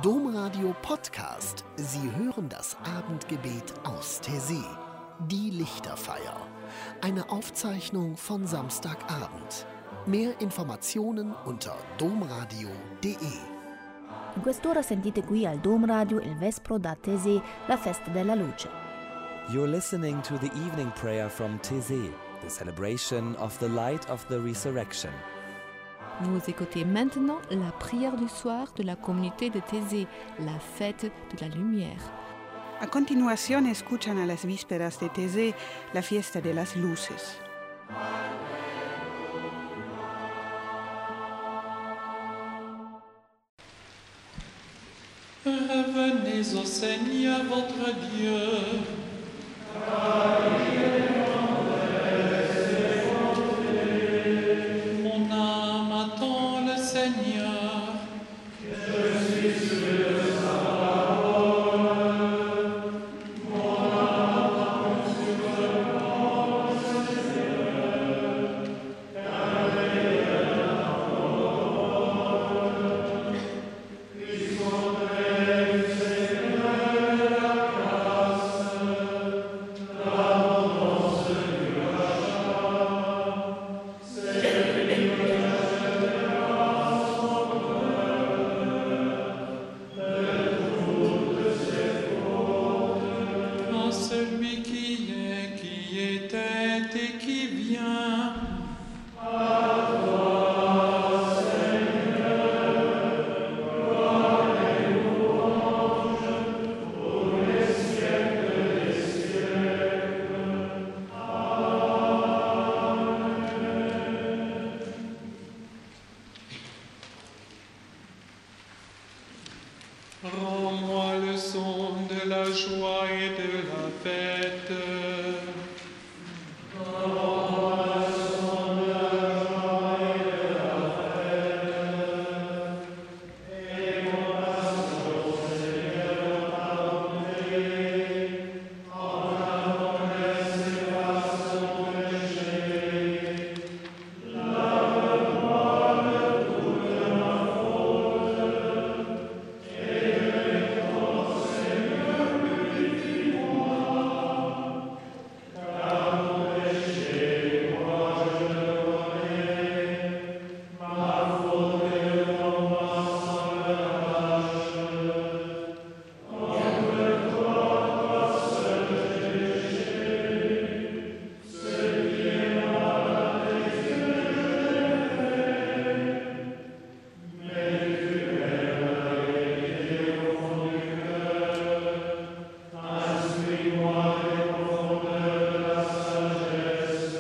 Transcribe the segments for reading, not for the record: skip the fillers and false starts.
Domradio Podcast. Sie hören das Abendgebet aus Taizé. Die Lichterfeier. Eine Aufzeichnung von Samstagabend. Mehr Informationen unter domradio.de. In quest'ora sentite qui al Dom Radio il Vespro da Taizé, la festa della luce. You're listening to the evening prayer from Taizé, the celebration of the light of the resurrection. Vous écoutez maintenant la prière du soir de la communauté de Taizé, la fête de la lumière. A continuación escuchan a las vísperas de Taizé, la fiesta de las luces. Revenez au Seigneur votre Dieu. Mon âme attend le Seigneur. Je suis sûr de sa parole. Mon âme attend sûrement le Seigneur. Car il est la parole. Il faudrait du Seigneur la grâce, l'abondance du rachat. C'est lui qui achètera son bonheur de toutes ses fautes. En celui qui est, qui était et qui vient. À toi, Seigneur, gloire et louange pour les siècles des siècles. Rends-moi le son de la joie et de la fête. Rends-moi le son de la joie et de la fête. Et mon passion, Seigneur, pardonné. En ta promesse, efface mon péché. Lave-moi de toute ma faute. Et de ton Seigneur, purifie-moi. Car mon péché, moi je le connais. Ma faute est devant moi sans relâche. Contre toi seul j'ai péché. Ce qui est mal à tes yeux, je l'ai fait. Mais tu aimes la vérité au fond du cœur. Instruis-moi des profondeurs de la sagesse.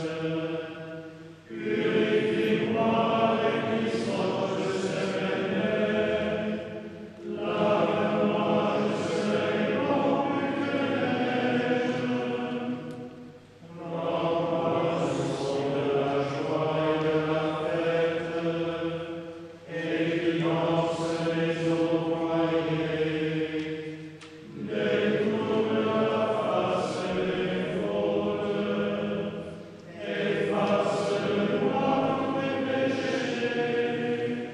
Purifie-moi avec l'hysope de Séménée. Lave-moi, je serai non plus que neige. Rends-moi le son de la joie et de la fête. Et finance les eaux noyées. Détourne la face des fautes. Efface de moi tous mes péchés.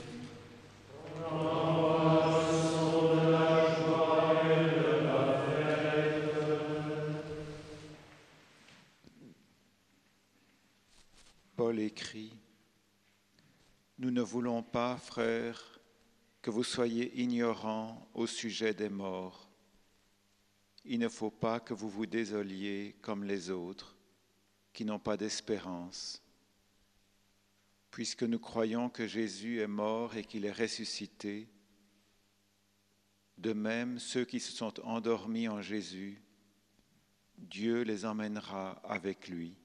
Rends-moi le son de la joie et de la fête. Paul écrit : Nous ne voulons pas, frères, que vous soyez ignorants au sujet des morts. Il ne faut pas que vous vous désoliez comme les autres, qui n'ont pas d'espérance. Puisque nous croyons que Jésus est mort et qu'il est ressuscité, de même ceux qui se sont endormis en Jésus, Dieu les emmènera avec lui.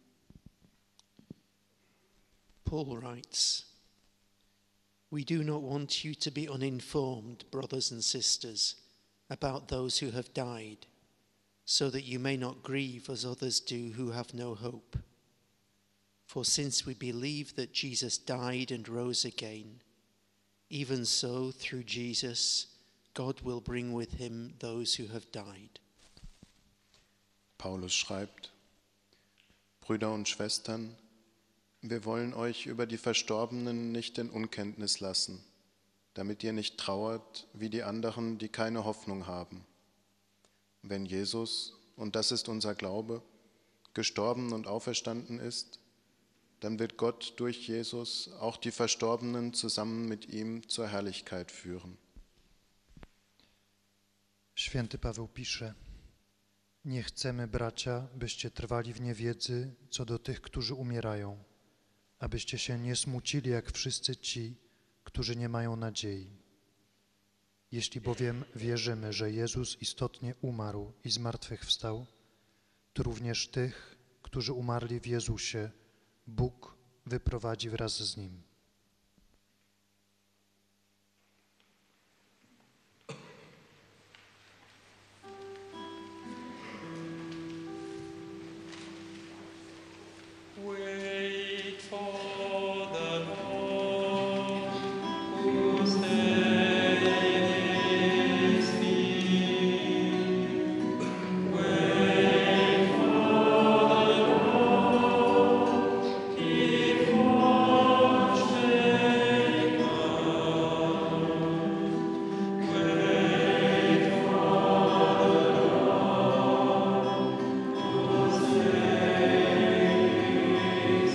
Paul writes, We do not want you to be uninformed, brothers and sisters, about those who have died, so that you may not grieve as others do who have no hope. For since we believe that Jesus died and rose again, even so, through Jesus, God will bring with him those who have died. Paulus schreibt: Brüder und Schwestern, wir wollen euch über die Verstorbenen nicht in Unkenntnis lassen, damit ihr nicht trauert wie die anderen, die keine Hoffnung haben. Wenn Jesus, und das ist unser Glaube, gestorben und auferstanden ist, dann wird Gott durch Jesus auch die Verstorbenen zusammen mit ihm zur Herrlichkeit führen. Święty Paweł pisze: Nie chcemy, bracia, byście trwali w niewiedzy co do tych, którzy umierają, abyście się nie smucili jak wszyscy ci, którzy nie mają nadziei. Jeśli bowiem wierzymy, że Jezus istotnie umarł i zmartwychwstał, to również tych, którzy umarli w Jezusie, Bóg wyprowadzi wraz z Nim. Wait for the Lord, whose day is near. Wait for the Lord, keep watch, take guard. Wait for the Lord, whose day is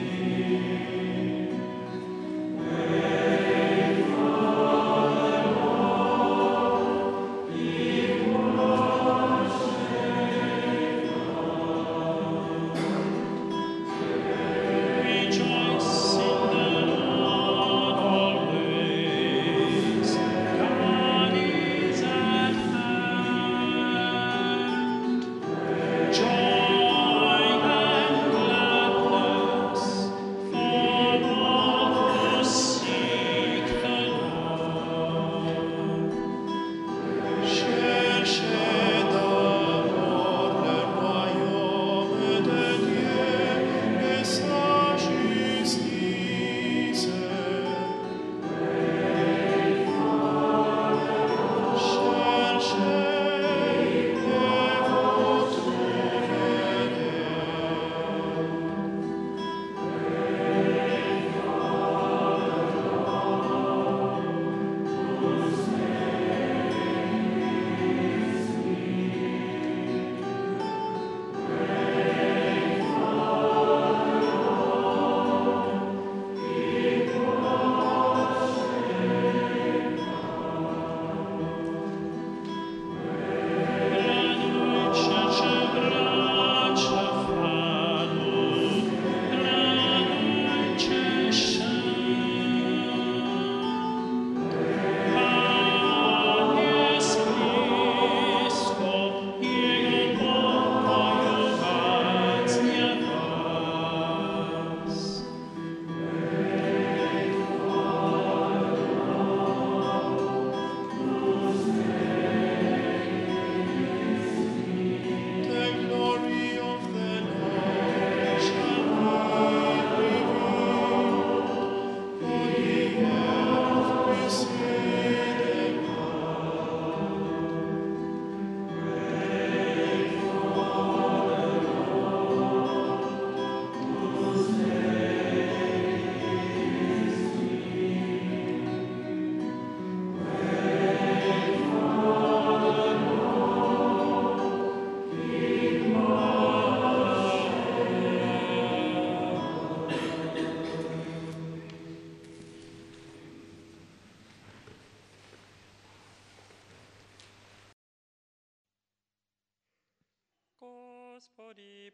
Господи,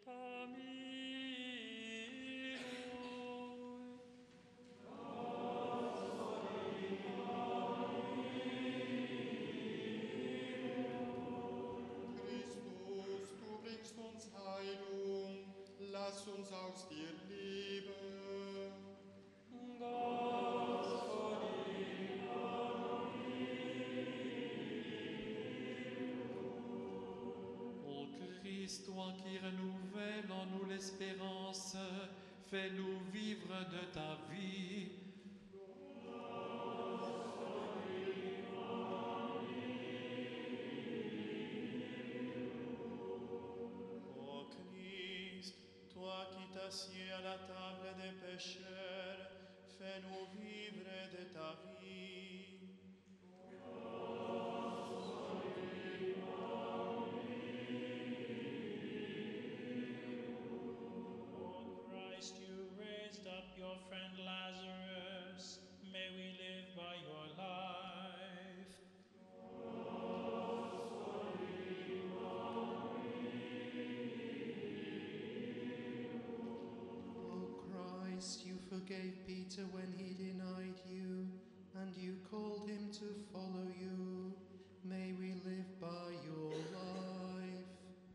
помилуй. Christus, du bringst uns Heilung, lass uns aus dir leben. Ô Christ, toi qui renouvelles en nous l'espérance, fais-nous vivre de ta vie. Ô Christ, toi qui t'assieds à la table des pécheurs, fais-nous vivre de ta vie. Peter when he denied you, and you called him to follow you. May we live by your life.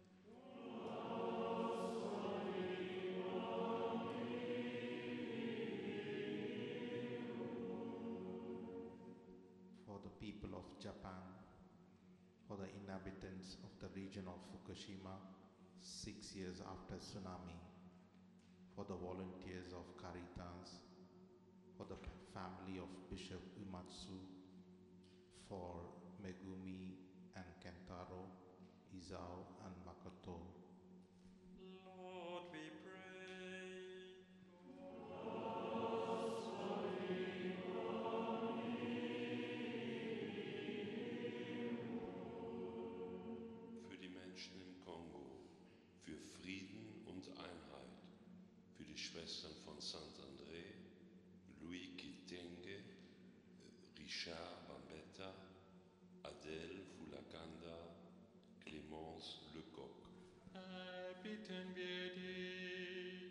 For the people of Japan, for the inhabitants of the region of Fukushima 6 years after tsunami, for the volunteers of Caritas, for the family of Bishop Uematsu, for Megumi and Kentaro, Isao and Makoto. Lord, we pray. Für die Menschen im Kongo, für Frieden und Einheit, für die Schwestern von Saint-André, Louis Kitenge, Richard Bambetta, Adèle Foulakanda, Clémence Lecoq. Bitten wir dich.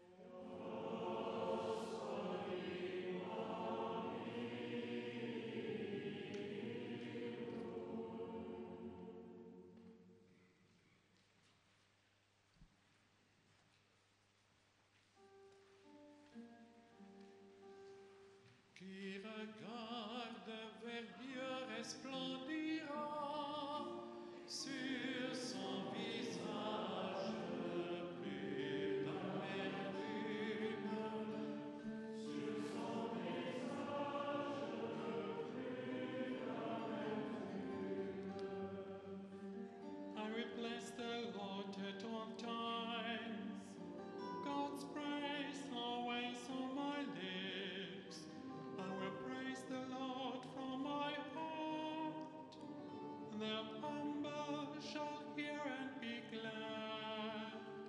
Qui regarde vers Dieu resplendira sur son visage plus d'amertume. Sur son visage plus d'amertume. I will bless the Lord at all times. God's praise always on my lips. I will praise the Lord from my heart. The humble shall hear and be glad.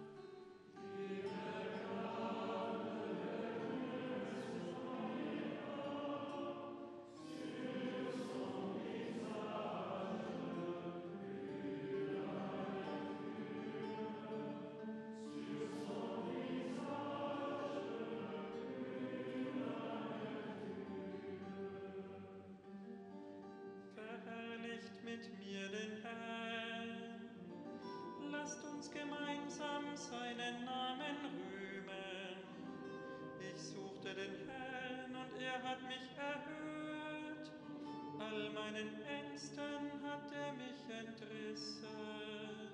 Verherrlicht mit mir den Herrn. Lasst uns gemeinsam seinen Namen rühmen. Ich suchte den Herrn und er hat mich erhört. All meinen Ängsten hat er mich entrissen.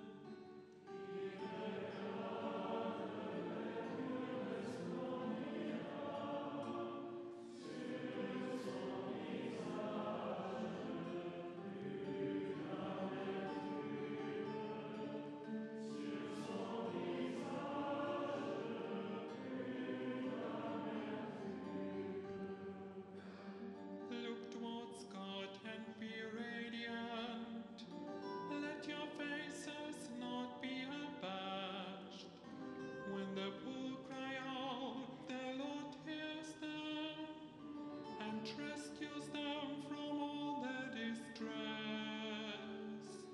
Look towards God and be radiant. Let your faces not be abashed. When the poor cry out, the Lord hears them and rescues them from all their distress.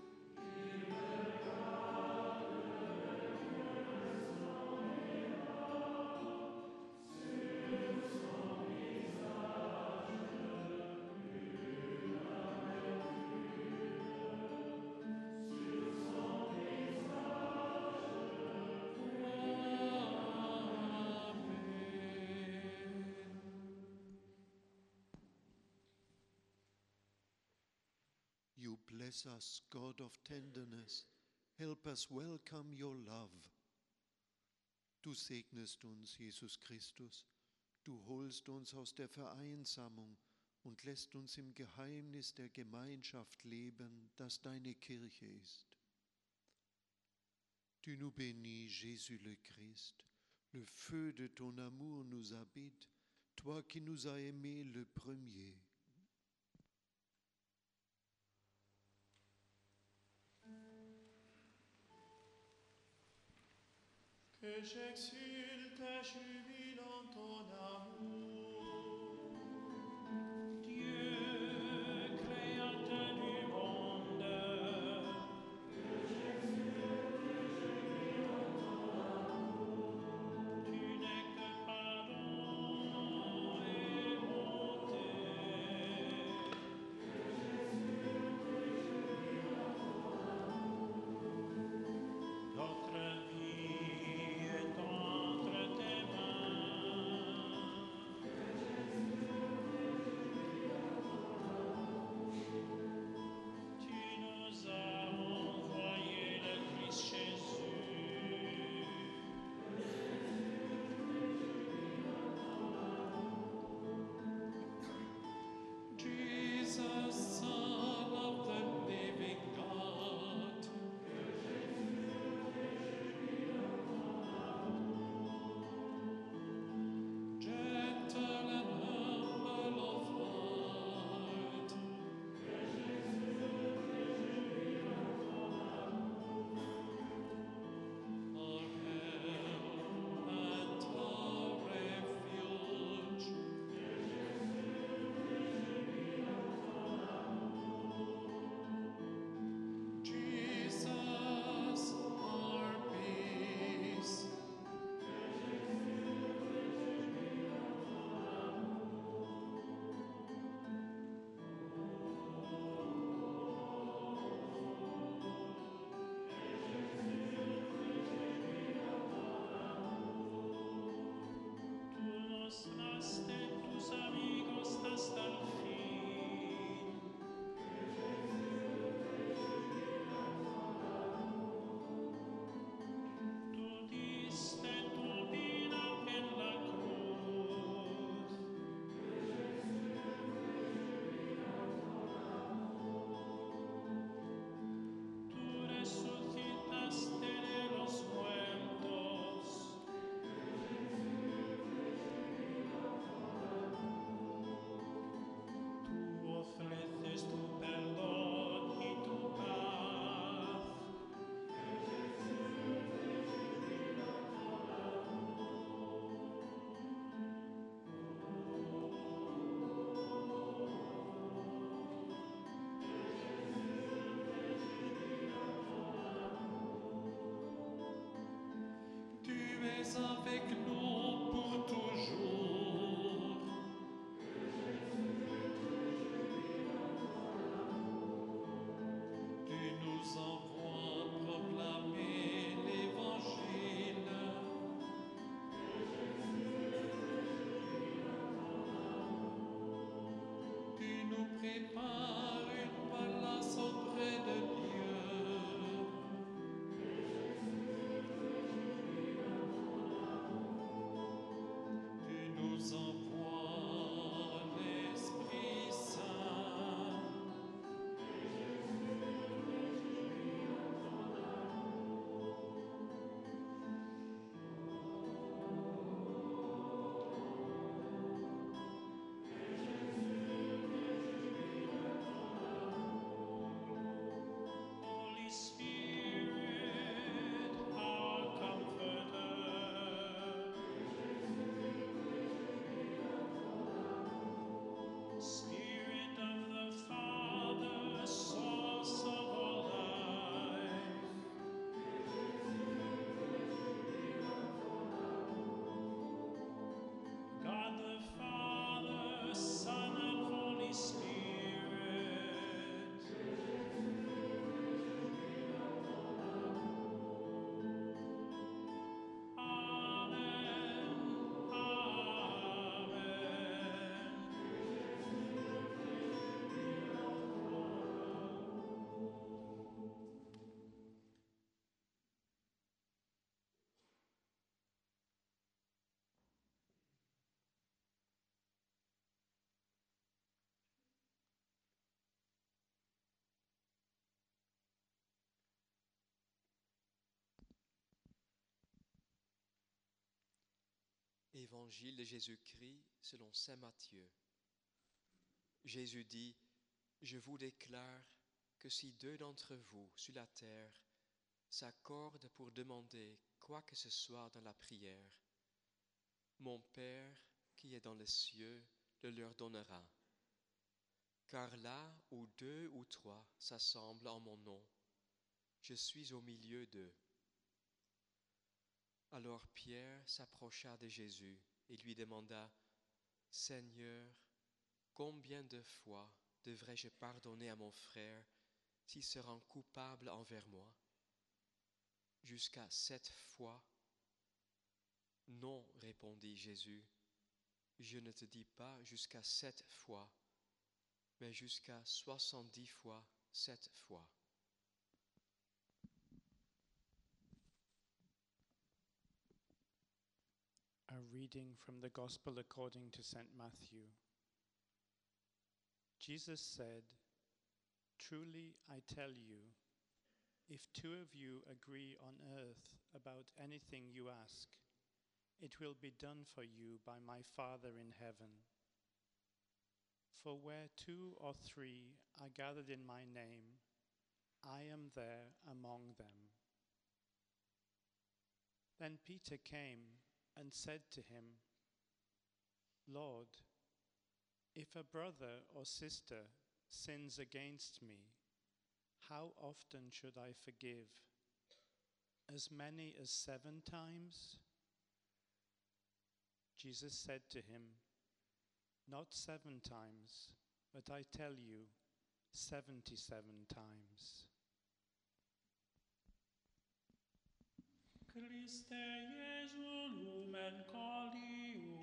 You bless us, God of tenderness. Help us welcome your love. Du segnest uns, Jesus Christus. Du holst uns aus der Vereinsamung und lässt uns im Geheimnis der Gemeinschaft leben, das deine Kirche ist. Tu nous bénis, Jésus le Christ. Le feu de ton amour nous habite, toi qui nous as aimés le premier. Que j'exulte et jubile en ton amour. Dieu, créateur du monde. Que j'exulte et jubile en ton amour. Tu n'es que pardon avec nous pour toujours. Tu nous envoies proclamer l'Évangile. Tu nous prépares une place auprès de Dieu. Tu nous envoies l'Esprit Saint. Holy Spirit, our Comforter. Spirit of the Father, source of all life. God the Father, Son and Holy Spirit. Amen. Amen. Évangile de Jésus-Christ selon saint Matthieu. Jésus dit, « Je vous déclare que si deux d'entre vous sur la terre s'accordent pour demander quoi que ce soit dans la prière, mon Père qui est dans les cieux le leur donnera. Car là où deux ou trois s'assemblent en mon nom, je suis au milieu d'eux. » Alors Pierre s'approcha de Jésus et lui demanda, « Seigneur, combien de fois devrais-je pardonner à mon frère s'il se rend coupable envers moi? Jusqu'à 7 fois? » Non, répondit Jésus, je ne te dis pas jusqu'à 7 fois, mais jusqu'à 70 fois 7 fois. A reading from the Gospel according to St. Matthew. Jesus said, "Truly I tell you, if two of you agree on earth about anything you ask, it will be done for you by my Father in heaven. For where 2 or 3 are gathered in my name, I am there among them." Then Peter came and said to him, "Lord, if a brother or sister sins against me, how often should I forgive? As many as 7 times?" Jesus said to him, "Not 7 times, but I tell you, 77 times." Christe Jesu lumen colium,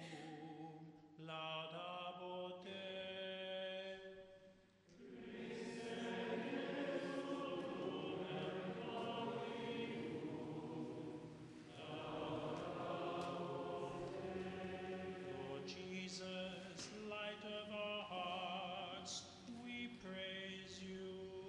laudabo te. Christe Jesu lumen colium, laudabo te. Lord Jesus, light of our hearts, we praise you.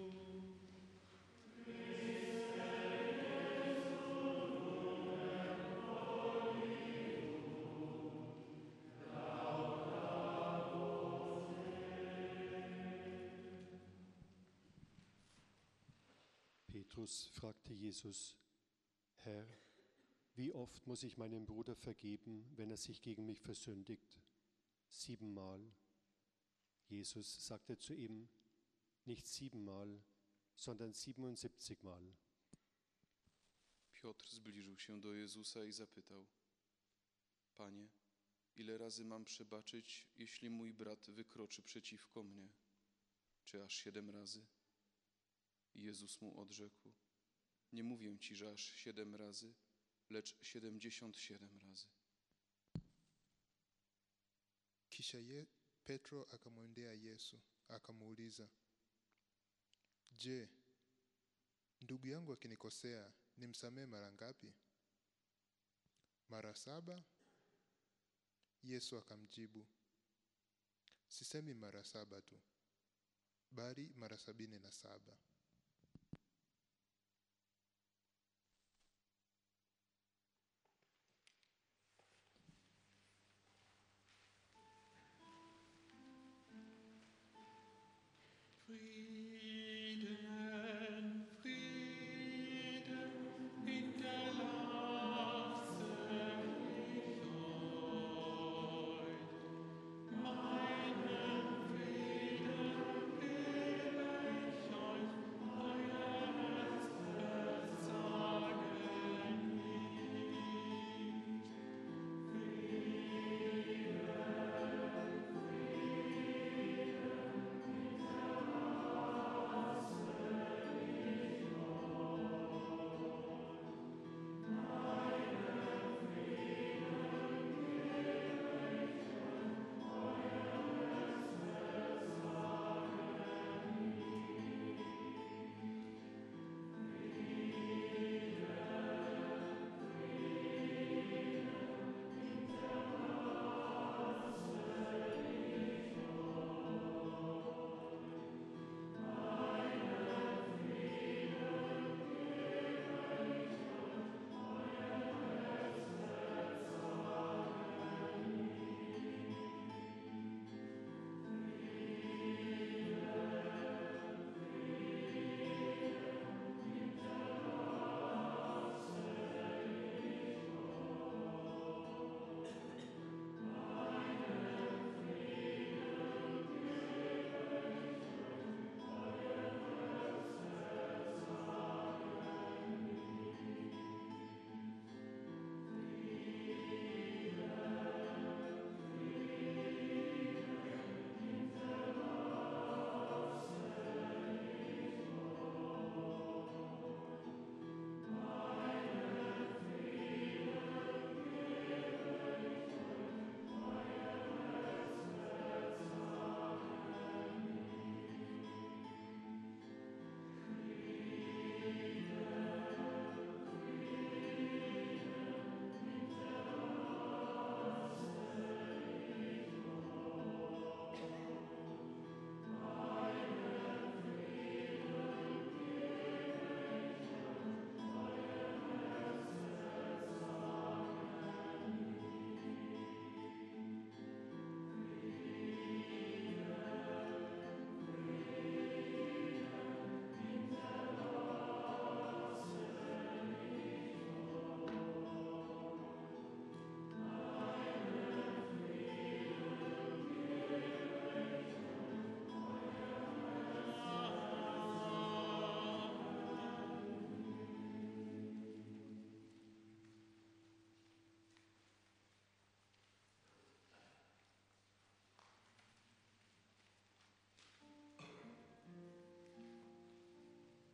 Petrus fragte Jesus, Herr, wie oft muss ich meinem Bruder vergeben, wenn er sich gegen mich versündigt? 7-mal. Jesus sagte zu ihm, nicht 7-mal, sondern 77-mal. Piotr zbliżył się do Jezusa i zapytał, Panie, ile razy mam przebaczyć, jeśli mój brat wykroczy przeciwko mnie? Czy aż 7 razy? I Jezus mu odrzekł: nie mówię ci, że aż 7 razy, lecz 77 razy. Kisha Petro akamwendea Yesu akamuuliza, je, ndugu yangu akinikosea nimsamehe mara ngapi? Mara 7? Yesu akamjibu, sisemi mara 7 tu, bali mara 77. Frieden, Frieden, hinterlasse ich euch. Meinen Frieden gebe ich euch, euer Herz versagen nicht.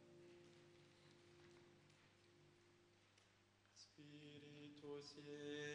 Spiritus